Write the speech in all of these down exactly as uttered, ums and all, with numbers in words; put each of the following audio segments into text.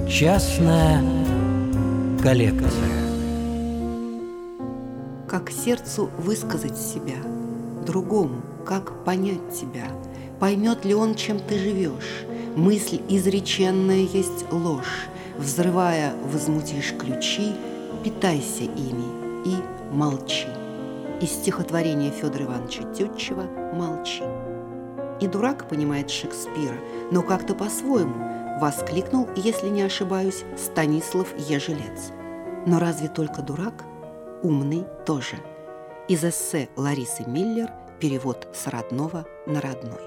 Частная коллекция. Как сердцу высказать себя, другому, как понять тебя? Поймет ли он, чем ты живешь? Мысль изреченная есть ложь. Взрывая, возмутишь ключи, питайся ими и молчи. Из стихотворения Федора Ивановича Тютчева «Молчи». И дурак понимает Шекспира, но как-то по-своему, воскликнул, если не ошибаюсь, Станислав Ежелец. Но разве только дурак? Умный тоже. Из эссе Ларисы Миллер, перевод с родного на родной.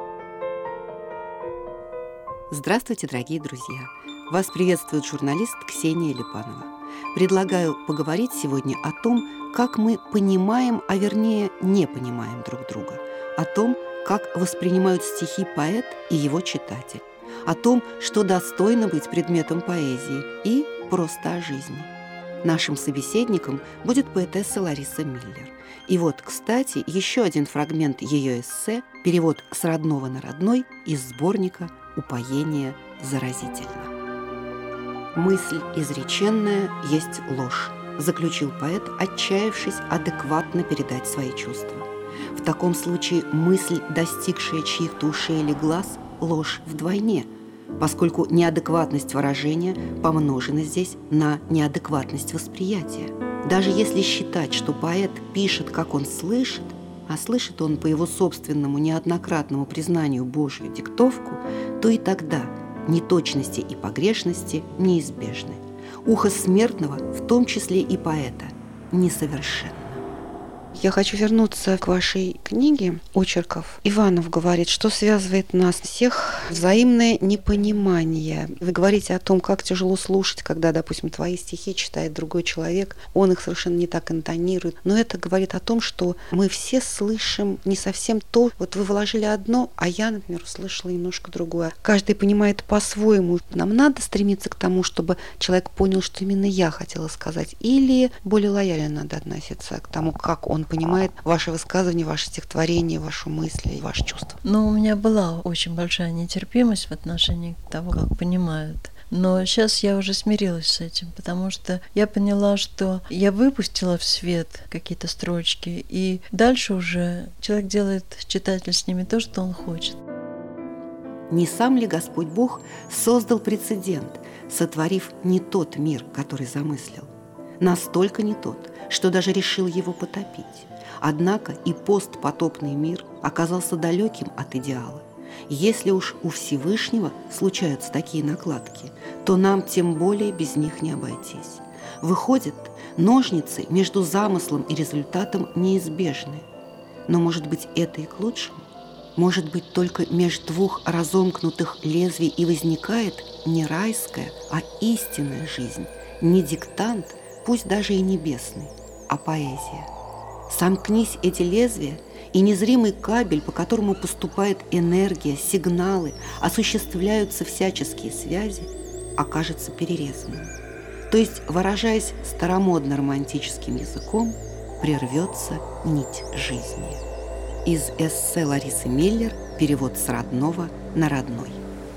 Здравствуйте, дорогие друзья! Вас приветствует журналист Ксения Липанова. Предлагаю поговорить сегодня о том, как мы понимаем, а вернее не понимаем друг друга, о том, как воспринимают стихи поэт и его читатель, о том, что достойно быть предметом поэзии, и просто о жизни. Нашим собеседником будет поэтесса Лариса Миллер. И вот, кстати, еще один фрагмент ее эссе, перевод с родного на родной из сборника «Упоение заразительно». «Мысль изреченная есть ложь», заключил поэт, отчаявшись адекватно передать свои чувства. В таком случае мысль, достигшая чьих-то ушей или глаз, ложь вдвойне, поскольку неадекватность выражения помножена здесь на неадекватность восприятия. Даже если считать, что поэт пишет, как он слышит, а слышит он по его собственному неоднократному признанию Божью диктовку, то и тогда неточности и погрешности неизбежны. Ухо смертного, в том числе и поэта, несовершенно. Я хочу вернуться к вашей книге очерков. Иванов говорит, что связывает нас всех взаимное непонимание. Вы говорите о том, как тяжело слушать, когда, допустим, твои стихи читает другой человек, он их совершенно не так интонирует. Но это говорит о том, что мы все слышим не совсем то. Вот вы вложили одно, а я, например, услышала немножко другое. Каждый понимает по-своему. Нам надо стремиться к тому, чтобы человек понял, что именно я хотела сказать. Или более лояльно надо относиться к тому, как он понимает ваше высказывание, ваше стихотворение, вашу мысль и ваши чувства. Ну, у меня была очень большая нетерпимость в отношении того, как понимают. Но сейчас я уже смирилась с этим, потому что я поняла, что я выпустила в свет какие-то строчки, и дальше уже человек делает, читатель с ними то, что он хочет. Не сам ли Господь Бог создал прецедент, сотворив не тот мир, который замыслил? Настолько не тот, что даже решил его потопить. Однако и постпотопный мир оказался далеким от идеала. Если уж у Всевышнего случаются такие накладки, то нам тем более без них не обойтись. Выходит, ножницы между замыслом и результатом неизбежны. Но, может быть, это и к лучшему? Может быть, только между двух разомкнутых лезвий и возникает не райская, а истинная жизнь, не диктант, пусть даже и небесный, а поэзия. Сомкнись эти лезвия, и незримый кабель, по которому поступает энергия, сигналы, осуществляются всяческие связи, окажется перерезанным. То есть, выражаясь старомодно-романтическим языком, прервется нить жизни. Из эссе Ларисы Миллер, перевод с родного на родной.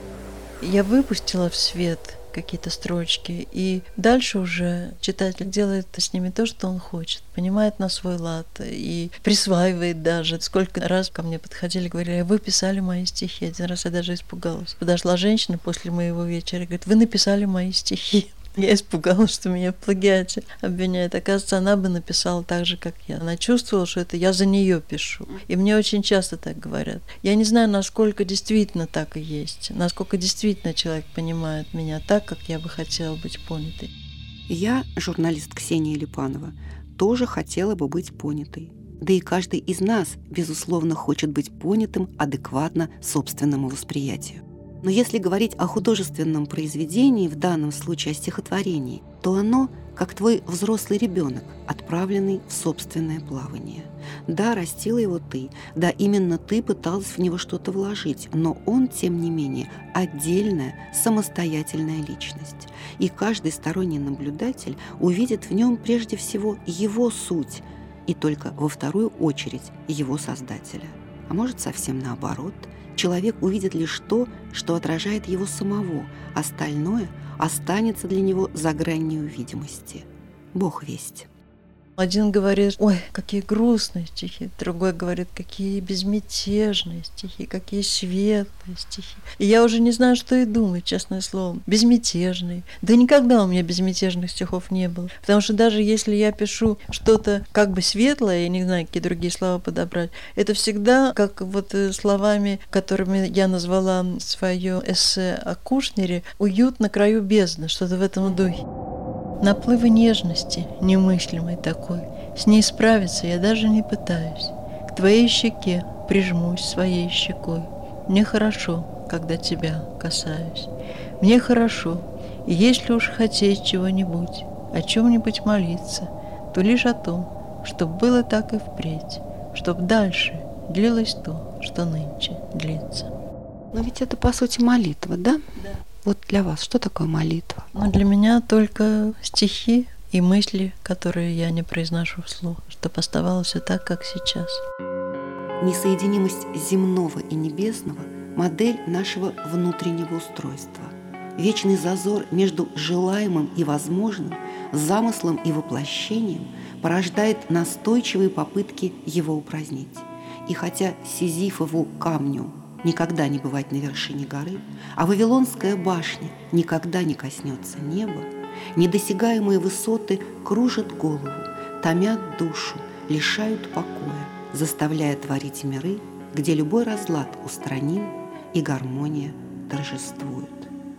Я выпустила в свет какие-то строчки, и дальше уже читатель делает с ними то, что он хочет, понимает на свой лад и присваивает даже. Сколько раз ко мне подходили, говорили: вы писали мои стихи. Один раз я даже испугалась. Подошла женщина после моего вечера и говорит: вы написали мои стихи. Я испугалась, что меня в плагиате обвиняют. Оказывается, она бы написала так же, как я. Она чувствовала, что это я за нее пишу. И мне очень часто так говорят. Я не знаю, насколько действительно так и есть, насколько действительно человек понимает меня так, как я бы хотела быть понятой. Я, журналист Ксения Липанова, тоже хотела бы быть понятой. Да и каждый из нас, безусловно, хочет быть понятым адекватно собственному восприятию. Но если говорить о художественном произведении, в данном случае о стихотворении, то оно, как твой взрослый ребенок, отправленный в собственное плавание. Да, растила его ты, да, именно ты пыталась в него что-то вложить, но он, тем не менее, отдельная, самостоятельная личность. И каждый сторонний наблюдатель увидит в нем прежде всего его суть, и только во вторую очередь его создателя. А может, совсем наоборот – человек увидит лишь то, что отражает его самого, остальное останется для него за гранью видимости. Бог весть. Один говорит: ой, какие грустные стихи, другой говорит: какие безмятежные стихи, какие светлые стихи. И я уже не знаю, что и думать, честное слово. Безмятежные. Да никогда у меня безмятежных стихов не было. Потому что даже если я пишу что-то как бы светлое, я не знаю, какие другие слова подобрать, это всегда как вот словами, которыми я назвала свое эссе о Кушнере, «Уют на краю бездны», что-то в этом духе. Наплывы нежности, немыслимой такой, с ней справиться я даже не пытаюсь. К твоей щеке прижмусь своей щекой. Мне хорошо, когда тебя касаюсь. Мне хорошо, и если уж хотеть чего-нибудь, о чем-нибудь молиться, то лишь о том, чтоб было так и впредь, чтоб дальше длилось то, что нынче длится. Но ведь это, по сути, молитва, да? Да. Вот для вас что такое молитва? Но для меня только стихи и мысли, которые я не произношу вслух, чтобы оставалось все так, как сейчас. Несоединимость земного и небесного – модель нашего внутреннего устройства. Вечный зазор между желаемым и возможным, замыслом и воплощением порождает настойчивые попытки его упразднить. И хотя Сизифову камню никогда не бывать на вершине горы, а Вавилонская башня никогда не коснется неба, недосягаемые высоты кружат голову, томят душу, лишают покоя, заставляя творить миры, где любой разлад устраним и гармония торжествует.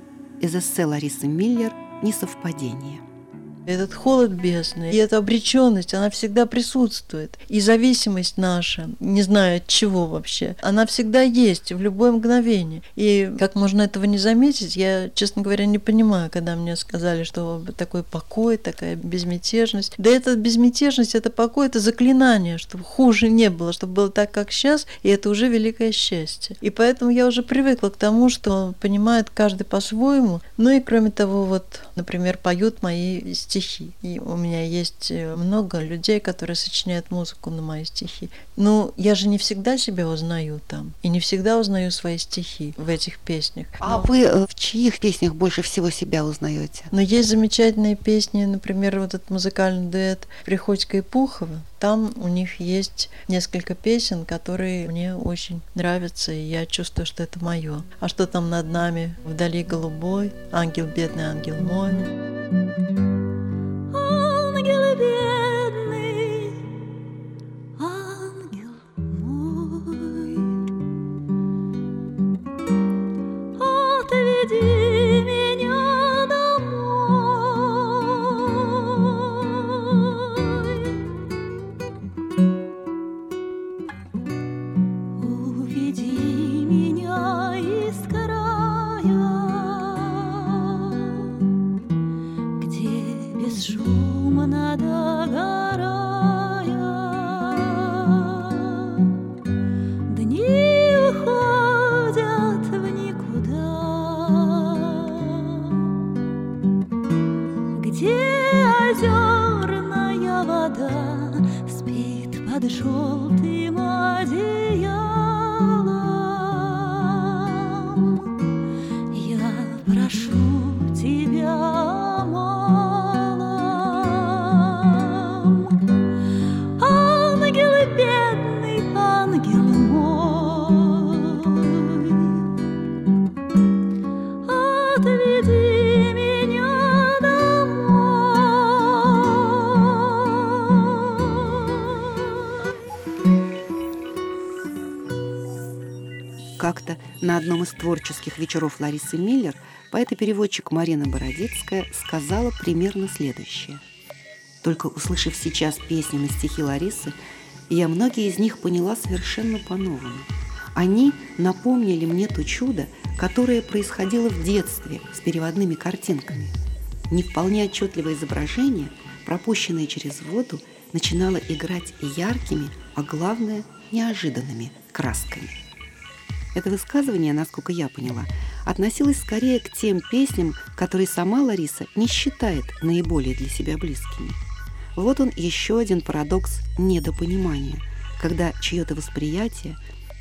Из эссе Ларисы Миллер «Несовпадение». Этот холод бездны и эта обреченность, она всегда присутствует. И зависимость наша, не знаю от чего вообще, она всегда есть в любое мгновение. И как можно этого не заметить, я, честно говоря, не понимаю, когда мне сказали, что такой покой, такая безмятежность. Да эта безмятежность, это покой, это заклинание, чтобы хуже не было, чтобы было так, как сейчас, и это уже великое счастье. И поэтому я уже привыкла к тому, что понимает каждый по-своему. Ну и кроме того, вот, например, поют мои стихи. И у меня есть много людей, которые сочиняют музыку на мои стихи. Но я же не всегда себя узнаю там. И не всегда узнаю свои стихи в этих песнях. А Но... вы в чьих песнях больше всего себя узнаете? Но есть замечательные песни, например, вот этот музыкальный дуэт Приходько и Пухова. Там у них есть несколько песен, которые мне очень нравятся, и я чувствую, что это мое. А что там над нами? Вдали голубой, ангел бедный, ангел мой. Ангел бедный, ангел мой, отведи меня домой, уведи меня из края, где бесшумно догорая дни уходят в никуда, где озерная вода спит под желтым одеялом. Я прошу тебя, Как-то на одном из творческих вечеров Ларисы Миллер поэт и переводчик Марина Бородицкая сказала примерно следующее. Только услышав сейчас песни на стихи Ларисы, я многие из них поняла совершенно по-новому. Они напомнили мне то чудо, которое происходило в детстве с переводными картинками. Не вполне отчетливое изображение, пропущенное через воду, начинало играть яркими, а главное – неожиданными красками. Это высказывание, насколько я поняла, относилось скорее к тем песням, которые сама Лариса не считает наиболее для себя близкими. Вот он еще один парадокс недопонимания, когда чье-то восприятие,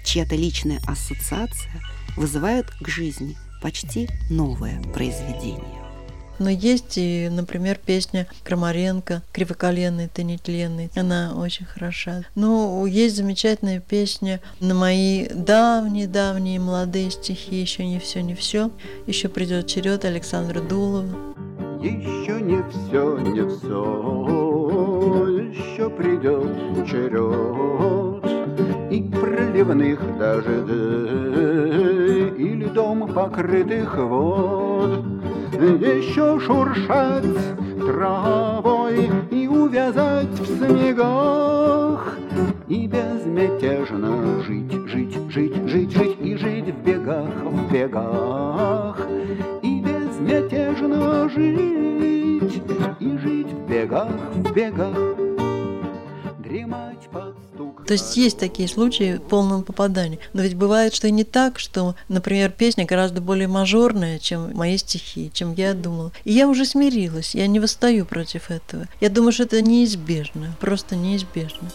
чья-то личная ассоциация вызывает к жизни почти новое произведение. Но есть и, например, песня Крамаренко «Кривоколенный, ты нетленный». Она очень хороша. Ну, есть замечательная песня на мои давние-давние молодые стихи «Еще не все, не все». Еще придет черед Александра Дулова. Еще не все, не все, еще придет черед и проливных дождей, и льдом покрытых вод. Еще шуршать травой и увязать в снегах, и безмятежно жить, жить, жить, жить, жить, и жить в бегах, в бегах, и безмятежно жить, и жить в бегах, в бегах, дремать под стук. То есть есть такие случаи полного попадания. Но ведь бывает, что и не так, что, например, песня гораздо более мажорная, чем мои стихи, чем я думала. И я уже смирилась, я не восстаю против этого. Я думаю, что это неизбежно, просто неизбежно.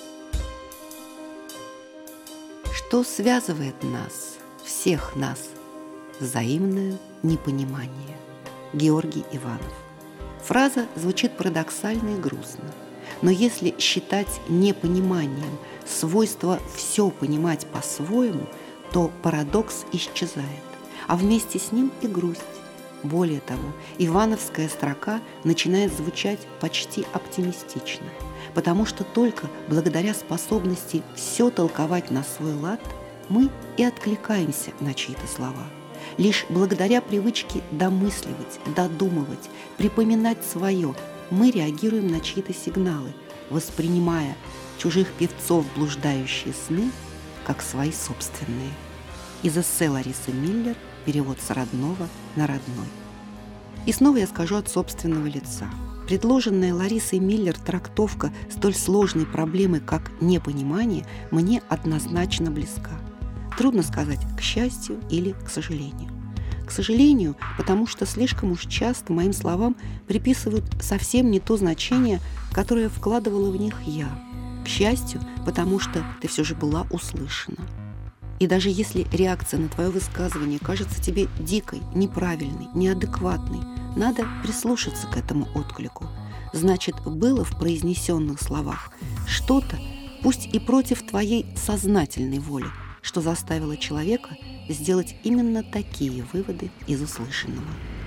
Что связывает нас, всех нас? Взаимное непонимание. Георгий Иванов. Фраза звучит парадоксально и грустно. Но если считать непониманием свойство все понимать по-своему, то парадокс исчезает, а вместе с ним и грусть. Более того, ивановская строка начинает звучать почти оптимистично, потому что только благодаря способности все толковать на свой лад мы и откликаемся на чьи-то слова. Лишь благодаря привычке домысливать, додумывать, припоминать свое мы реагируем на чьи-то сигналы, воспринимая чужих певцов блуждающие сны как свои собственные. Из эссе Ларисы Миллер, перевод с родного на родной. И снова я скажу от собственного лица. Предложенная Ларисой Миллер трактовка столь сложной проблемы, как непонимание, мне однозначно близка. Трудно сказать, к счастью или к сожалению. К сожалению, потому что слишком уж часто моим словам приписывают совсем не то значение, которое вкладывала в них я. К счастью, потому что ты все же была услышана. И даже если реакция на твое высказывание кажется тебе дикой, неправильной, неадекватной, надо прислушаться к этому отклику. Значит, было в произнесенных словах что-то, пусть и против твоей сознательной воли, что заставило человека сделать именно такие выводы из услышанного.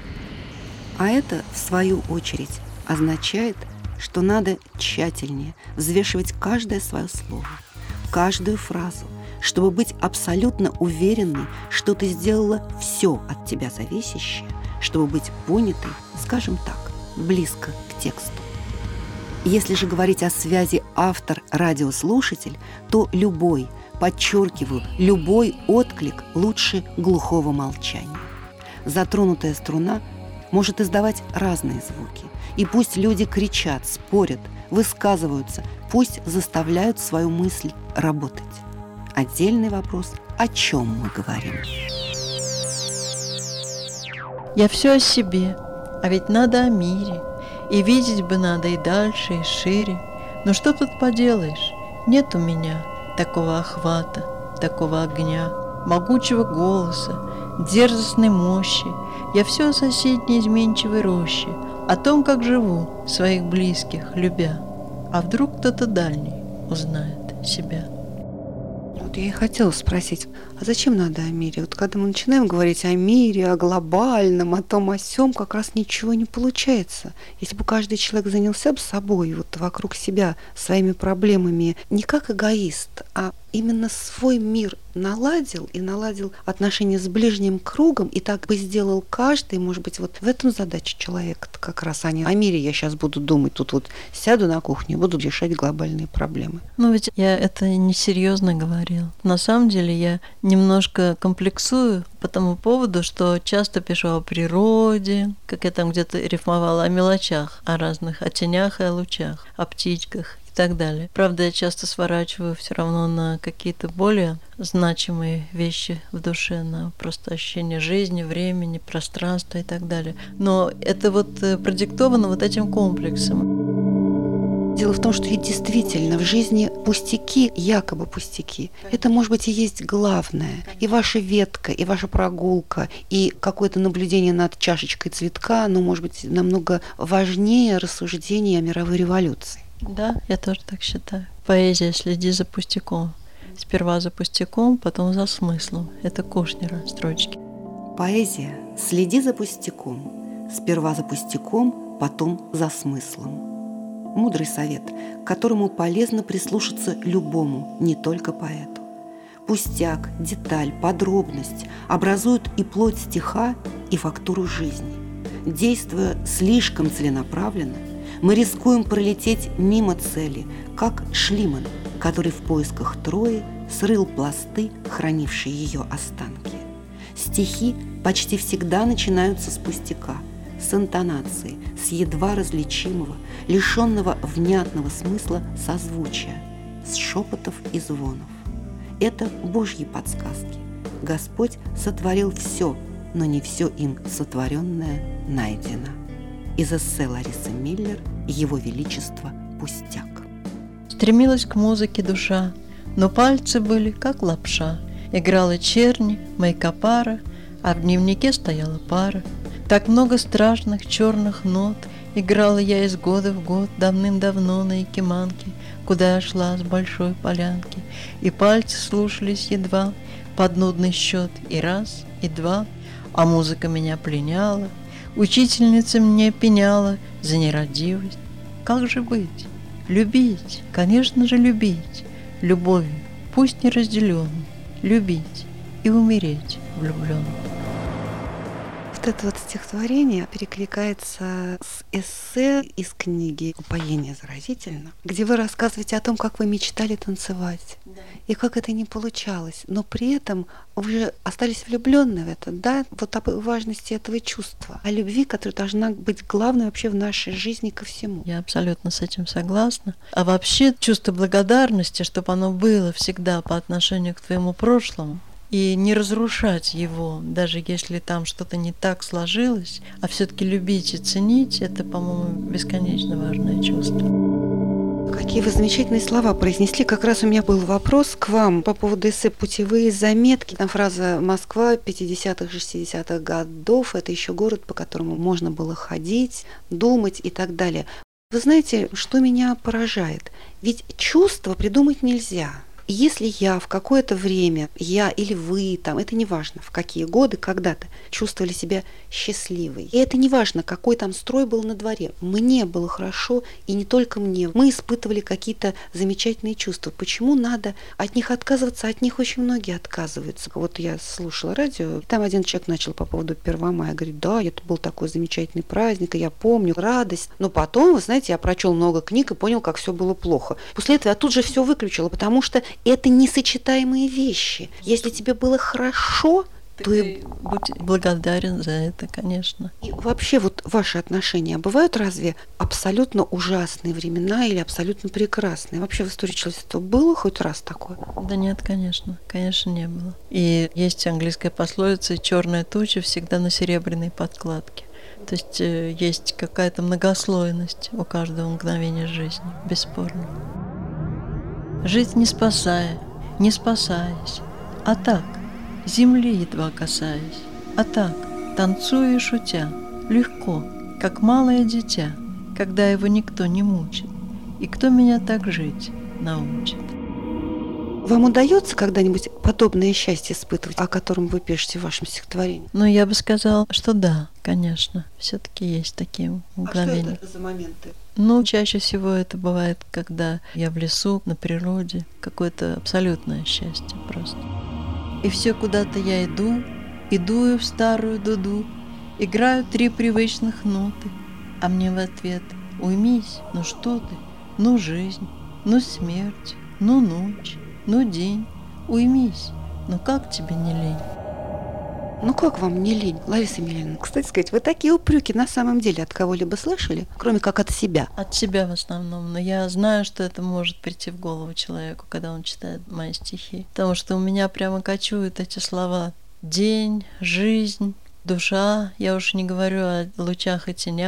А это, в свою очередь, означает, что надо тщательнее взвешивать каждое свое слово, каждую фразу, чтобы быть абсолютно уверенной, что ты сделала все от тебя зависящее, чтобы быть понятой, скажем так, близко к тексту. Если же говорить о связи автор-радиослушатель, то любой, подчеркиваю, любой отклик лучше глухого молчания. Затронутая струна может издавать разные звуки. И пусть люди кричат, спорят, высказываются, пусть заставляют свою мысль работать. Отдельный вопрос, о чем мы говорим. Я все о себе, а ведь надо о мире. И видеть бы надо и дальше, и шире. Но что тут поделаешь? Нет у меня такого охвата, такого огня, могучего голоса, дерзостной мощи. Я все о соседней изменчивой роще, о том, как живу своих близких, любя. А вдруг кто-то дальний узнает себя? Вот я и хотела спросить, а зачем надо о мире? Вот когда мы начинаем говорить о мире, о глобальном, о том, о сём, как раз ничего не получается. Если бы каждый человек занялся бы собой, вот вокруг себя, своими проблемами, не как эгоист, а именно свой мир наладил и наладил отношения с ближним кругом, и так бы сделал каждый, может быть, вот в этом задача человека как раз, а не о мире я сейчас буду думать, тут вот сяду на кухне и буду решать глобальные проблемы. Ну ведь я это несерьезно говорила. На самом деле я немножко комплексую по тому поводу, что часто пишу о природе, как я там где-то рифмовала, о мелочах, о разных, о тенях и о лучах, о птичках и так далее. Правда, я часто сворачиваю все равно на какие-то более значимые вещи в душе, на просто ощущение жизни, времени, пространства и так далее. Но это вот продиктовано вот этим комплексом. Дело в том, что и действительно в жизни пустяки, якобы пустяки, это, может быть, и есть главное. И ваша ветка, и ваша прогулка, и какое-то наблюдение над чашечкой цветка, ну, может быть, намного важнее рассуждения о мировой революции. Да, я тоже так считаю. Поэзия «Следи за пустяком». Сперва за пустяком, потом за смыслом. Это Кушнера строчки. Поэзия «Следи за пустяком». Сперва за пустяком, потом за смыслом. Мудрый совет, к которому полезно прислушаться любому, не только поэту. Пустяк, деталь, подробность образуют и плоть стиха, и фактуру жизни. Действуя слишком целенаправленно, мы рискуем пролететь мимо цели, как Шлиман, который в поисках Трои срыл пласты, хранившие ее останки. Стихи почти всегда начинаются с пустяка, с интонации, с едва различимого, лишенного внятного смысла созвучия, с шепотов и звонов. Это Божьи подсказки. Господь сотворил все, но не все им сотворенное найдено. Из эссе Ларисы Миллер «Его Величество пустяк». Стремилась к музыке душа, но пальцы были как лапша. Играла черни, майка-пара, а в дневнике стояла пара. Так много страшных черных нот играла я из года в год давным-давно на Якиманке, куда я шла с большой полянки, и пальцы слушались едва под нудный счет и раз, и два, а музыка меня пленяла, учительница мне пеняла за нерадивость. Как же быть? Любить, конечно же, любить, любовью, пусть не разделенной, любить и умереть влюбленным. Вот это вот стихотворение перекликается с эссе из книги «Упоение заразительно», где вы рассказываете о том, как вы мечтали танцевать, да, и как это не получалось, но при этом вы же остались влюбленны в это, да, вот об важности этого чувства, о любви, которая должна быть главной вообще в нашей жизни ко всему. Я абсолютно с этим согласна. А вообще чувство благодарности, чтобы оно было всегда по отношению к твоему прошлому, и не разрушать его, даже если там что-то не так сложилось, а все-таки любить и ценить, это, по-моему, бесконечно важное чувство. Какие вы замечательные слова произнесли. Как раз у меня был вопрос к вам по поводу эссе «Путевые заметки». Там фраза «Москва пятидесятых-шестидесятых годов». Это еще город, по которому можно было ходить, думать и так далее. Вы знаете, что меня поражает? Ведь чувства придумать нельзя. Если я в какое-то время, я или вы, там, это не важно, в какие годы, когда-то чувствовали себя счастливой. И это не важно, какой там строй был на дворе. Мне было хорошо, и не только мне. Мы испытывали какие-то замечательные чувства. Почему надо от них отказываться? От них очень многие отказываются. Вот я слушала радио, и там один человек начал по поводу Первомая. Говорит, да, это был такой замечательный праздник, и я помню радость. Но потом, вы знаете, я прочел много книг и понял, как все было плохо. После этого я тут же все выключила, потому что это несочетаемые вещи. Если тебе было хорошо, так то и будь благодарен за это, конечно. И вообще вот ваши отношения бывают разве абсолютно ужасные времена или абсолютно прекрасные? Вообще в истории человечества было хоть раз такое? Да нет, конечно, конечно не было. И есть английская пословица «черная туча всегда на серебряной подкладке». То есть э, есть какая-то многослойность у каждого мгновения жизни, бесспорно. Жить не спасая, не спасаясь, а так, земли едва касаясь, а так, танцуя и шутя, легко, как малое дитя, когда его никто не мучит, и кто меня так жить научит. Вам удается когда-нибудь подобное счастье испытывать, о котором вы пишете в вашем стихотворении? Ну, я бы сказала, что да, конечно. Все-таки есть такие мгновения. А что это за моменты? Ну, чаще всего это бывает, когда я в лесу, на природе, какое-то абсолютное счастье просто. И все куда-то я иду, и дую в старую дуду, играю три привычных ноты, а мне в ответ: уймись, ну что ты, ну жизнь, ну смерть, ну ночь, ну день, уймись, ну как тебе не лень? Ну как вам не лень, Лариса Емельяновна? Кстати сказать, вы такие упреки на самом деле от кого-либо слышали, кроме как от себя? От себя в основном, но я знаю, что это может прийти в голову человеку, когда он читает мои стихи. Потому что у меня прямо кочуют эти слова: день, жизнь, душа. Я уж не говорю о лучах и тенях,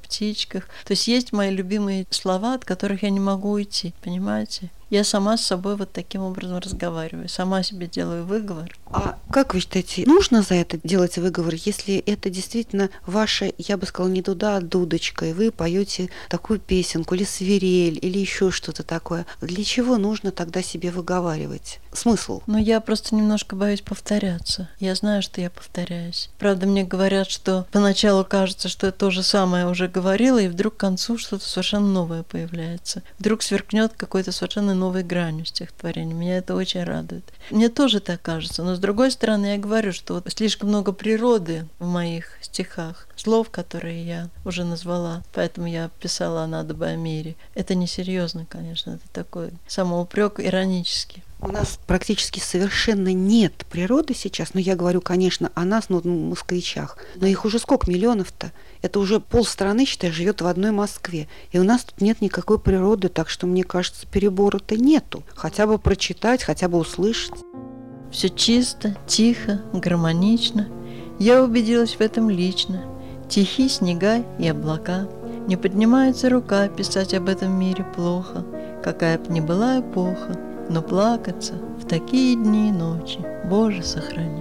птичках. То есть есть мои любимые слова, от которых я не могу уйти, понимаете? Я сама с собой вот таким образом разговариваю, сама себе делаю выговор. А как вы считаете, нужно за это делать выговор, если это действительно ваша, я бы сказала, не дуда, а дудочка, и вы поете такую песенку, или свирель, или еще что-то такое? Для чего нужно тогда себе выговаривать? Смысл? Ну, я просто немножко боюсь повторяться. Я знаю, что я повторяюсь. Правда, мне говорят, что поначалу кажется, что я то же самое уже говорила, и вдруг к концу что-то совершенно новое появляется. Вдруг сверкнет какой-то совершенно новой гранью стихотворения. Меня это очень радует. Мне тоже так кажется, но с другой стороны я говорю, что вот слишком много природы в моих стихах, слов, которые я уже назвала, поэтому я писала «Надо бы о мире». Это несерьезно, конечно, это такой самоупрек иронический. У нас практически совершенно нет природы сейчас, но я говорю, конечно, о нас, ну, москвичах. Но их уже сколько миллионов-то? Это уже полстраны, считай, живет в одной Москве. И у нас тут нет никакой природы, так что, мне кажется, перебора-то нету. Хотя бы прочитать, хотя бы услышать. Все чисто, тихо, гармонично. Я убедилась в этом лично. Тихи снега и облака. Не поднимается рука писать об этом мире плохо. Какая б ни была эпоха, но плакаться в такие дни и ночи, Боже, сохрани.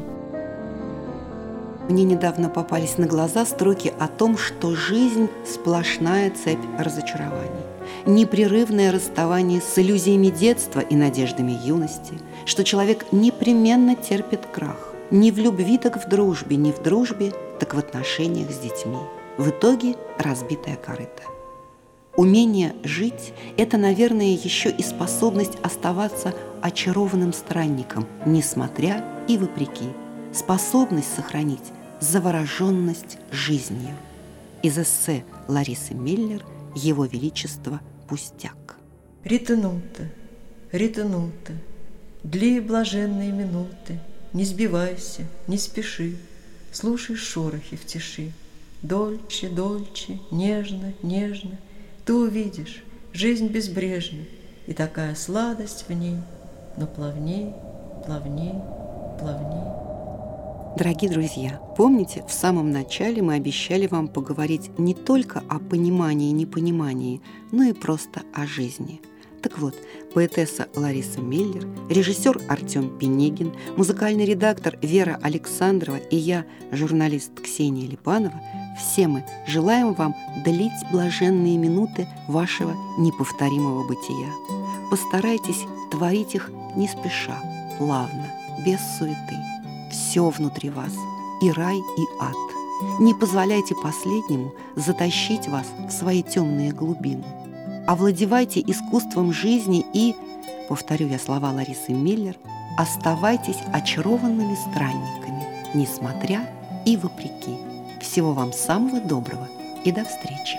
Мне недавно попались на глаза строки о том, что жизнь – сплошная цепь разочарований, непрерывное расставание с иллюзиями детства и надеждами юности, что человек непременно терпит крах, не в любви, так в дружбе, не в дружбе, так в отношениях с детьми. В итоге разбитая корыто. Умение жить – это, наверное, еще и способность оставаться очарованным странником, несмотря и вопреки. Способность сохранить завороженность жизнью. Из эссе Ларисы Миллер «Его Величество пустяк». Ританута, ританута, дли блаженные минуты, не сбивайся, не спеши, слушай шорохи в тиши. Дольче, дольче, нежно, нежно, ты увидишь, жизнь безбрежна, и такая сладость в ней, но плавней, плавней, плавней. Дорогие друзья, помните, в самом начале мы обещали вам поговорить не только о понимании и непонимании, но и просто о жизни. Так вот, поэтесса Лариса Миллер, режиссер Артем Пинегин, музыкальный редактор Вера Александрова и я, журналист Ксения Липанова, все мы желаем вам длить блаженные минуты вашего неповторимого бытия. Постарайтесь творить их не спеша, плавно, без суеты. Все внутри вас, и рай, и ад. Не позволяйте последнему затащить вас в свои темные глубины. Овладевайте искусством жизни и, повторю я слова Ларисы Миллер, оставайтесь очарованными странниками, несмотря и вопреки. Всего вам самого доброго и до встречи.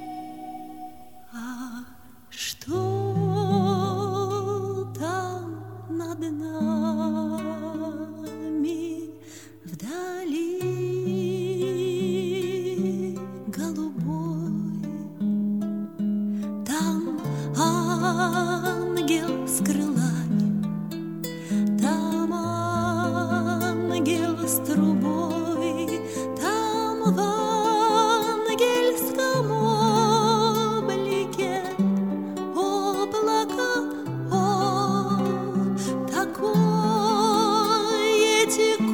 А что там над нами вдали голубой? Там ангел с крылами, там ангел с трубой, там в ангельском облике облако, о, такое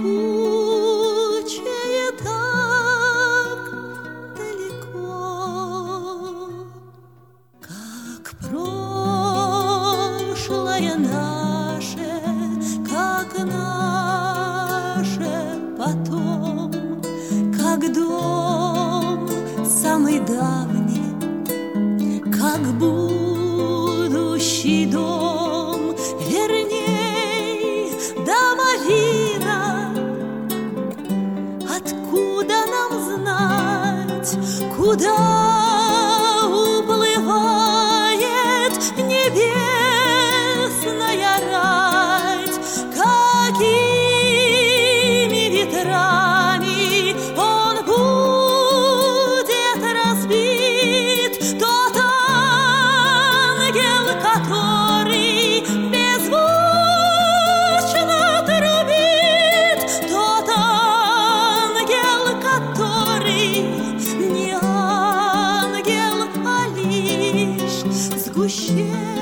текучее, так далеко, как прошлое наше, как наше потом, как дом самый давний, как будущий дом, верней, домовина. Откуда нам знать, куда уплывает небесная рать, какими ветрами он будет разбит, тот ангел, который беззвучно трубит, тот ангел, который не ангел, ущелье.